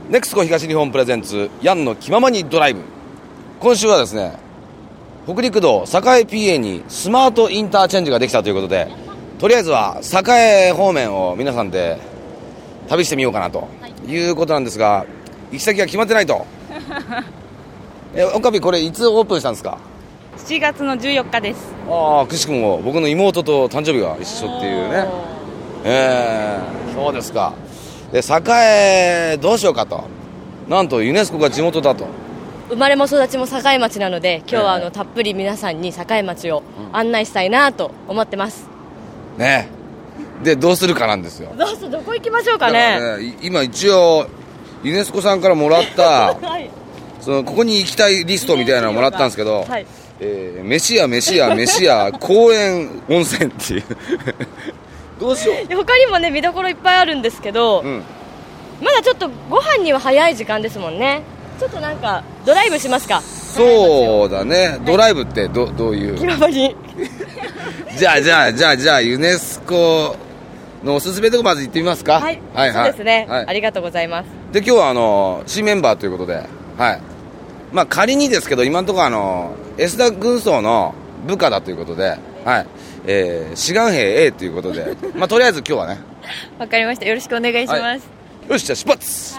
ネクスコ東日本プレゼンツヤンの気ままにドライブ。今週はですね、北陸道栄 PA にスマートインターチェンジができたということで、とりあえずは栄方面を皆さんで旅してみようかなということなんですが、行き先が決まってないとおかび、これいつオープンしたんですか 7月の14日です。 ああ、くしくも僕の妹と誕生日が一緒っていうね。そうですか。で、栄どうしようかと。なんとユネスコが地元だと。 生まれも育ちも栄町なので、今日はたっぷり皆さんに栄町を案内したいなと思ってますね。で、どうするかなんですよ。 どこ行きましょうかね。 今一応ユネスコさんからもらった、はい、ここに行きたいリストみたいなのをもらったんですけど、はい、飯屋公園温泉っていうどうしよう。 他にもね見どころいっぱいあるんですけど、まだちょっとご飯には早い時間ですもんね。ちょっとなんかドライブしますか。 そうだね、はい、ドライブってどういう気ままにじゃあユネスコのおすすめとこまず行ってみますか。 はい、そうですね、はい、ありがとうございます。 で、今日は新メンバーということで、はい、まあ仮にですけど今のところエスダ軍曹の部下だということで、はい、志願兵 A ということでまあとりあえず今日はねわかりました、よろしくお願いします、はい、 よし、じゃあ出発。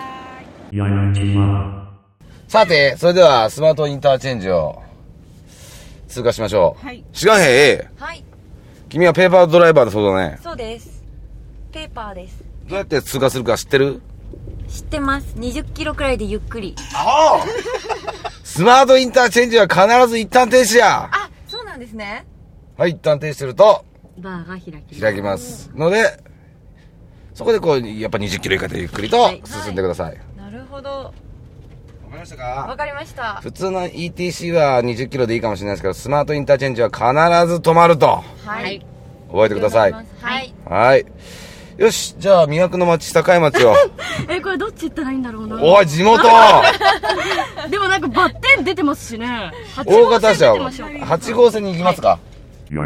さて、それではスマートインターチェンジを通過しましょう。はい、志願兵 A、はい、君はペーパードライバーだそうだね。 そうです、ペーパーです。 どうやって通過するか知ってる？ 知ってます。20キロくらいでゆっくり。 ああスマートインターチェンジは必ず一旦停止や。 あ、そうなんですね。 はい、一旦停止するとバーが開きますので、そこでやっぱ20キロ以下でゆっくりと進んでください、はいはい、 なるほど。 わかりましたか？ わかりました。 普通の ETC は20キロでいいかもしれないですけど、スマートインターチェンジは必ず止まると、はい、覚えてください。はい、よし、じゃあ魅惑の町栄町をこれどっち行ったらいいんだろうな。 おい、地元でもなんかバッテン出てますしね。 大型車8号線に行きますか、はい、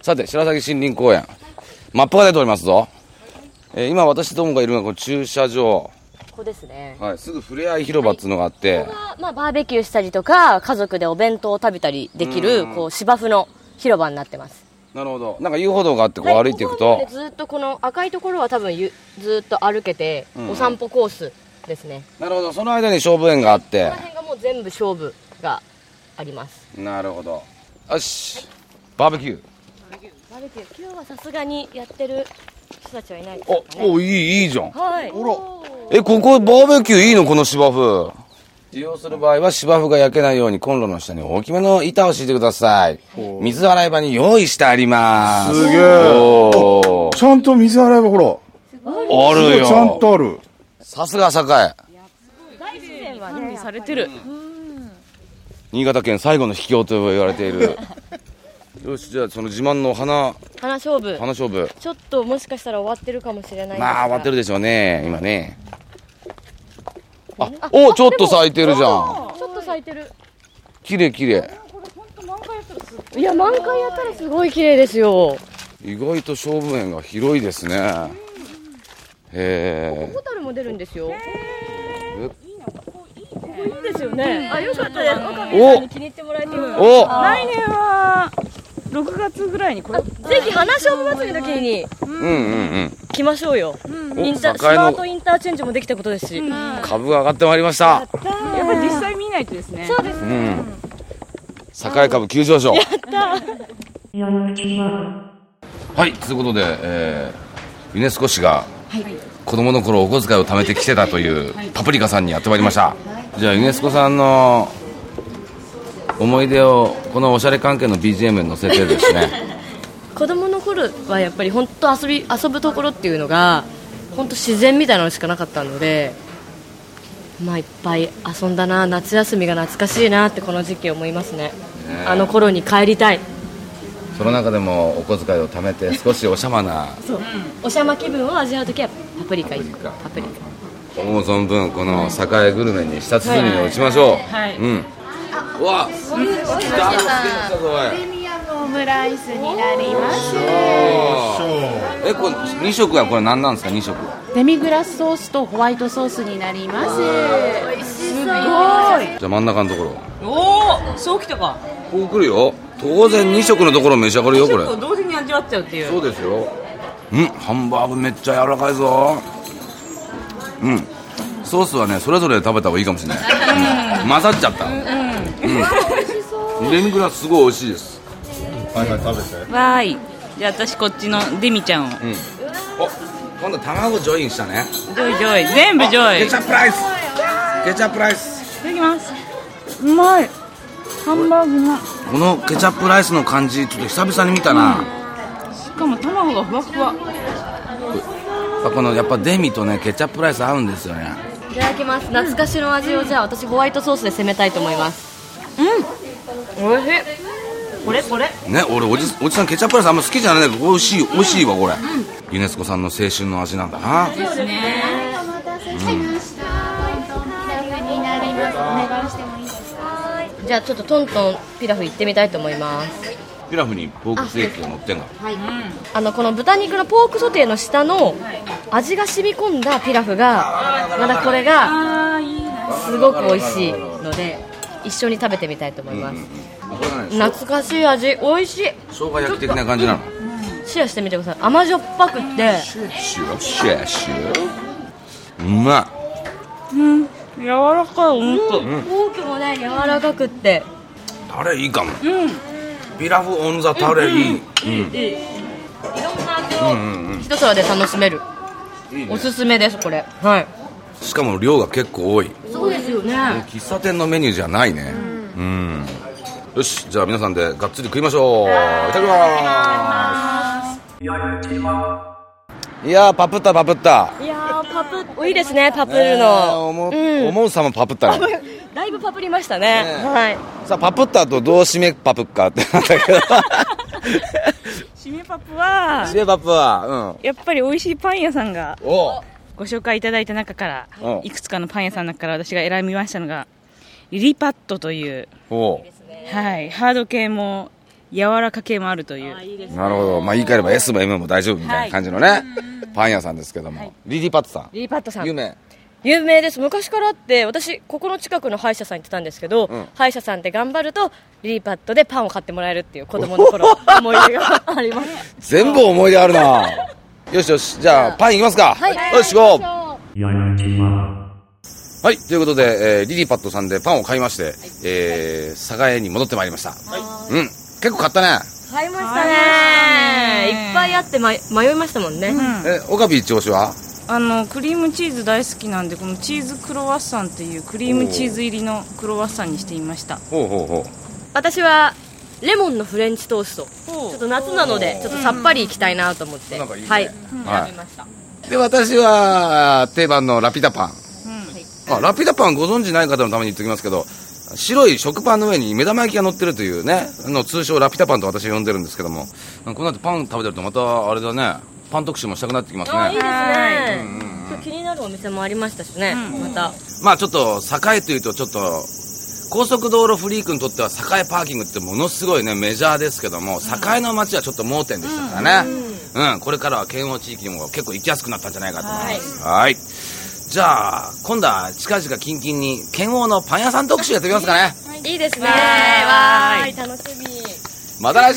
さて、白崎森林公園マップが出ておりますぞ。今私どもがいるのはこの駐車場、 ここですね、 はい、すぐふれあい広場っていうのがあって、 ここが、まあ、バーベキューしたりとか家族でお弁当を食べたりできる芝生の広場になってます。 なるほど。なんか遊歩道があって歩いていくと、 はい、ずっとこの赤いところは多分ずっと歩けて、お散歩コースですね。 なるほど。その間に勝負園があって、 この辺がもう全部勝負があります。 なるほど。よし、バーベキュー今日はさすがにやってる人たちはいないですかね。 いいじゃん。 はい。 ほら、ここバーベキューいいの？この芝生利用する場合は芝生が焼けないようにコンロの下に大きめの板を敷いてください。水洗い場に用意してあります。 すげえ。ちゃんと水洗い場、ほらあるよ。 ちゃんとある。 さすが栄。 大自然は管理されてる。 新潟県最後の秘境と言われているよし、じゃあその自慢の花勝負ちょっともしかしたら終わってるかもしれないですが、 まあ終わってるでしょうね今ね。ちょっと咲いてるじゃん。 ちょっと咲いてる。 綺麗。 いや、満開やったらすごい綺麗ですよ。 意外と勝負園が広いですね。 ホタルも出るんですよ。ここいいですよね。あ、よかったです。岡部さんに気に入ってもらえてよかった。 来年は6月ぐらいにぜひ花勝負祭りの時に来ましょうよ。スマートインターチェンジもできたことですし、 株が上がってまいりました。やっぱり実際見ないとですね。 そうですね。 栄株急上昇。 やった。 はい、ということで、ユネスコ氏が子供の頃お小遣いを貯めてきてたというパプリカさんにやってまいりました。じゃあユネスコさんの思い出をこのおしゃれ関係の BGM に載せてですね子供の頃はやっぱり本当遊ぶところっていうのが本当自然みたいなのしかなかったので、まあいっぱい遊んだな。夏休みが懐かしいなってこの時期思いますね。あの頃に帰りたい。 その中でもお小遣いを貯めて少しおしゃまなそう、おしゃま気分を味わうときはパプリカ思う存分この栄グルメに舌鼓に落ちましょう。 うわ、 プレミアのムライスになります。 これ2色はこれ何なんですか？2色デミグラスソースとホワイトソースになります。すごい。じゃあ真ん中のところ。 おお、そうきたか。 こう来るよ。当然2色のところ召し上がるよこれ。 同時に味わっちゃうっていう。 そうですよ。ハンバーグめっちゃ柔らかいぞ。ソースはねそれぞれ食べた方がいいかもしれない。混ざっちゃった。デミグラスすごい美味しいです。 はいはい、食べて。 わーい。じゃあ私こっちのデミちゃんを。 今度卵ジョインしたね。 ジョイジョイ、全部ジョイ。 ケチャップライス。ケチャップライス。 いただきます。うまい。ハンバーグがこのケチャップライスの感じちょっと久々に見たな。 しかも卵がふわふわ。 このやっぱデミとねケチャップライス合うんですよね。 いただきます。懐かしの味をじゃあ私ホワイトソースで攻めたいと思います。おいしい。これね、俺おじさんケチャップライスあんま好きじゃないんだけど美味しいわこれ。ユネスコさんの青春の味なんだな。 ですね。 お待たせしました。ピラフになります。お願いしてもいいですか？ じゃあちょっとトントンピラフ行ってみたいと思います。 ピラフにポークステーキが乗ってんが。 この豚肉のポークソテーの下の味が染み込んだピラフがまだこれがすごく美味しいので一緒に食べてみたいと思います。懐かしい味、美味しい。 生姜焼き的な感じなの。 シェアしてみてください。甘じょっぱくってシュうまい。 柔らかいお肉。 ポークもね柔らかくってタレいいかも。ピラフオンザタレいい。 いろんな味を一皿で楽しめる。おすすめですこれ。はい。 しかも量が結構多い。 そうですよね。 喫茶店のメニューじゃないね。よし、じゃあ皆さんでがっつり食いましょう。いただきます。いやーパプった。 いやーパプいいですね。パプるの、 思うさまパプったね。 だいぶパプりましたね。はい。 さあパプった後どう締めパプっかってなんだけど締めパプは締めパプはやっぱり美味しいパン屋さんがおご紹介いただいた中からいくつかのパン屋さんの中から私が選びましたのがリリパットというはい、ハード系も柔らか系もあるという。 なるほど。言い換えれば S も M も大丈夫みたいな感じのね、パン屋さんですけども、リリパットさん。 リリパットさん有名です。昔からあって私ここの近くの歯医者さん行ってたんですけど、歯医者さんで頑張るとリリパットでパンを買ってもらえるっていう子供の頃思い出があります。 全部思い出あるな。よしじゃあパンいきますか。よし行こう。はい、ということで、リリパットさんでパンを買いまして、佐賀屋に戻ってまいりました。結構買ったね。 買いましたね。いっぱいあって迷いましたもんね。 オカビー調子はクリームチーズ大好きなんでこのチーズクロワッサンっていうクリームチーズ入りのクロワッサンにしてみました。 私はレモンのフレンチトースト。ちょっと夏なのでちょっとさっぱりいきたいなと思って選びました。 で私は定番のラピュタパン。ラピュタパンご存知ない方のために言っておきますけど、白い食パンの上に目玉焼きが乗ってるというね通称ラピュタパンと私は呼んでるんですけども、この後パン食べてるとまたあれだね、パン特集もしたくなってきますね。 いいですね。気になるお店もありましたしね。またちょっと栄というとちょっと高速道路フリークにとっては栄パーキングってものすごいねメジャーですけども、栄の街はちょっと盲点でしたからね。これからは県央地域にも結構行きやすくなったんじゃないかと思います。はい。じゃあ今度は近々キンキンに県央のパン屋さん特集やってみますかね。 いいですね。わーい、楽しみ。 また来週。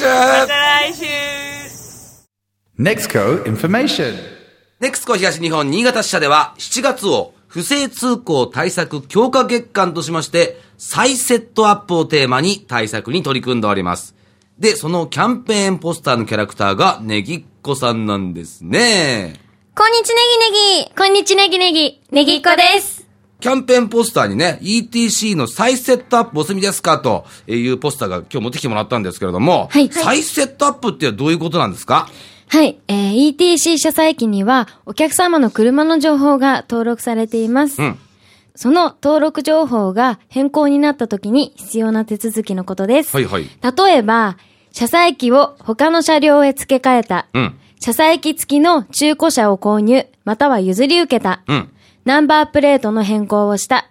NEXCO Information。 NEXCO 東日本新潟支社では7月を不正通行対策強化月間としまして再セットアップをテーマに対策に取り組んでおります。でそのキャンペーンポスターのキャラクターがネギっ子さんなんですね。 こんにちネギネギ。こんにちネギネギ。ネギっ子です。 キャンペーンポスターにね、ETC の再セットアップお済みですかというポスターが今日持ってきてもらったんですけれども、再セットアップってどういうことなんですか？ はい、ETC 車載機にはお客様の車の情報が登録されています。その登録情報が変更になった時に必要な手続きのことです。例えば、車載機を他の車両へ付け替えた。車載機付きの中古車を購入、または譲り受けた。ナンバープレートの変更をした。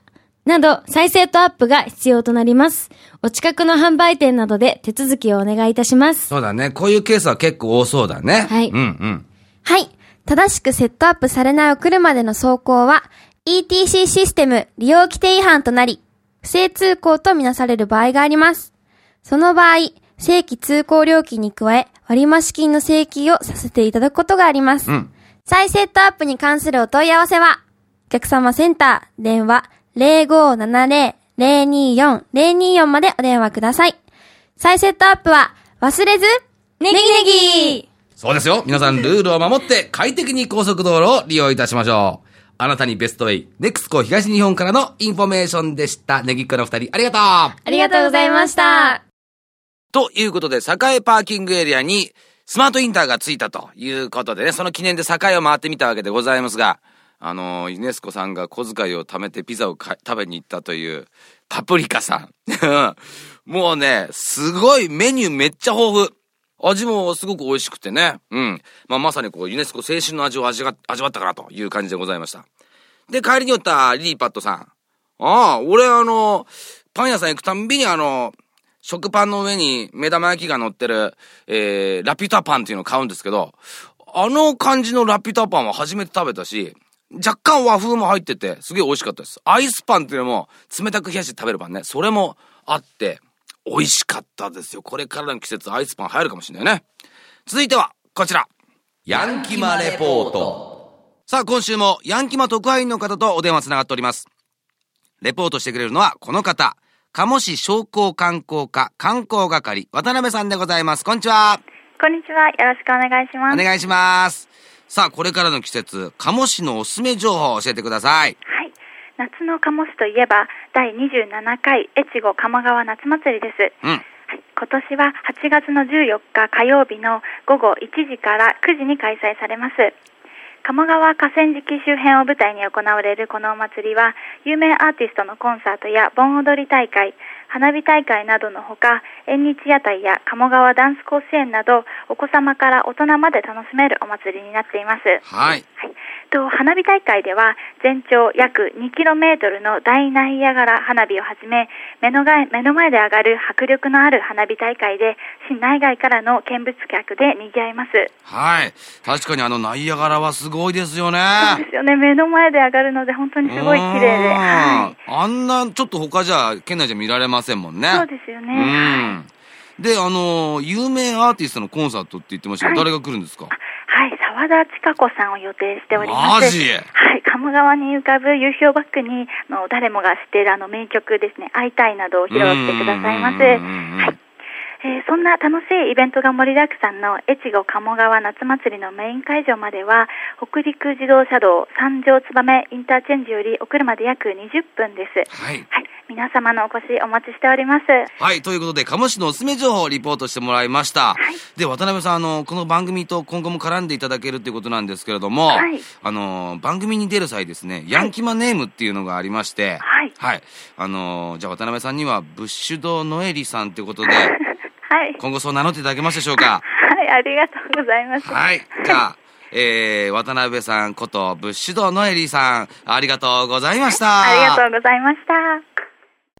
など、再セットアップが必要となります。お近くの販売店などで手続きをお願いいたします。 そうだね。こういうケースは結構多そうだね。 はい。 はい。正しくセットアップされないお車での走行は、ETC システム利用規定違反となり、不正通行とみなされる場合があります。その場合、正規通行料金に加え、割増金の請求をさせていただくことがあります。再セットアップに関するお問い合わせは、お客様センター、電話、0570-024-024 までお電話ください。再セットアップは忘れず、ネギネギ。 そうですよ。皆さんルールを守って快適に高速道路を利用いたしましょう。あなたにベストウェイ、ネクスコ東日本からのインフォメーションでした。ネギっ子の二人、ありがとう。 ありがとうございました。 ということで、栄パーキングエリアにスマートインターがついたということでね、その記念で栄を回ってみたわけでございますが、ユネスコさんが小遣いを貯めてピザを食べに行ったというパプリカさん。もうね、すごいメニューめっちゃ豊富。味もすごく美味しくてね。まさにこうユネスコ青春の味を味わったかなという感じでございました。で、帰りに寄ったリリーパッドさん。俺パン屋さん行くたんびに食パンの上に目玉焼きが乗ってる、ラピュタパンっていうのを買うんですけど、あの感じのラピュタパンは初めて食べたし、若干和風も入ってて、すげえ美味しかったです。アイスパンっていうのも、冷たく冷やして食べるパンね。それもあって、美味しかったですよ。これからの季節、アイスパン流行るかもしれないね。続いては、こちら。ヤンキマレポート。さあ、今週も、ヤンキマ特派員の方とお電話つながっております。レポートしてくれるのは、この方。鴨市商工観光課観光係、渡辺さんでございます。こんにちは。 こんにちは。よろしくお願いします。 お願いします。さあ、これからの季節、鴨市のおすすめ情報を教えてください。 はい。夏の鴨市といえば、第27回越後鴨川夏祭りです。はい、今年は8月の14日火曜日の午後1時から9時に開催されます。鴨川河川敷周辺を舞台に行われるこのお祭りは、有名アーティストのコンサートや盆踊り大会、花火大会などのほか、縁日屋台や鴨川ダンス甲子園など、お子様から大人まで楽しめるお祭りになっています。 はい。 花火大会では全長約 2km の大ナイアガラ花火をはじめ、目の前で上がる迫力のある花火大会で、市内外からの見物客で賑わいます。 はい。確かにナイアガラはすごいですよね。 そうですよね。目の前で上がるので本当にすごい綺麗で。はい。 あんなちょっと他じゃ県内じゃ見られませんもんね。 そうですよね。 で、有名アーティストのコンサートって言ってましたけど、誰が来るんですか？ はい、沢田千佳子さんを予定しております。 マジ？ はい、鴨川に浮かぶ夕日をバックに、誰もが知っている名曲ですね、会いたいなどを披露してくださいます。はい。そんな楽しいイベントが盛りだくさんの越後鴨川夏祭りのメイン会場までは、北陸自動車道三条燕インターチェンジよりお車で約20分です。はい。はい。皆様のお越しお待ちしております。 はい。ということで、鴨市のおすすめ情報をリポートしてもらいました。はい。で、渡辺さん、この番組と今後も絡んでいただけるということなんですけれども、はい。番組に出る際ですね、ヤンキマネームっていうのがありまして、はい。はい。じゃあ渡辺さんには、ブッシュドノエリさんということで、はい。今後そう名乗っていただけますでしょうか？ はい、ありがとうございます。 はい。じゃあ、渡辺さんことブッシュドノエリーさん、ありがとうございました。 ありがとうございました。